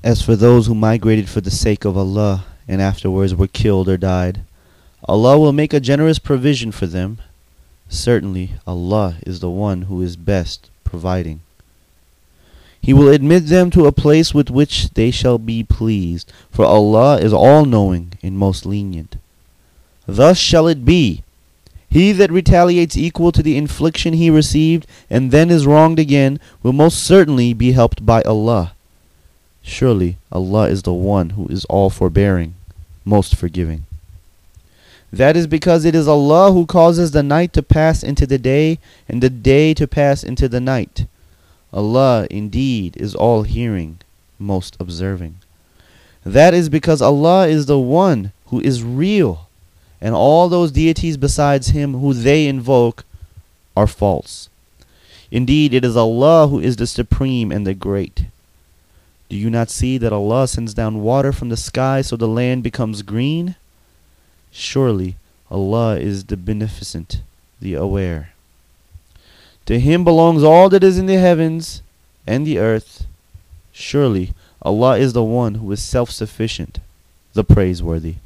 As for those who migrated for the sake of Allah and afterwards were killed or died, Allah will make a generous provision for them. Certainly, Allah is the one who is best providing. He will admit them to a place with which they shall be pleased, for Allah is all-knowing and most lenient. Thus shall it be. He that retaliates equal to the infliction he received and then is wronged again will most certainly be helped by Allah. Surely Allah is the one who is all forbearing, most forgiving. That is because it is Allah who causes the night to pass into the day and the day to pass into the night. Allah indeed is all hearing, most observing. That is because Allah is the one who is real, and all those deities besides Him who they invoke are false. Indeed, it is Allah who is the supreme and the great. Do you not see that Allah sends down water from the sky so the land becomes green? Surely Allah is the beneficent, the aware. To Him belongs all that is in the heavens and the earth. Surely Allah is the one who is self-sufficient, the praiseworthy.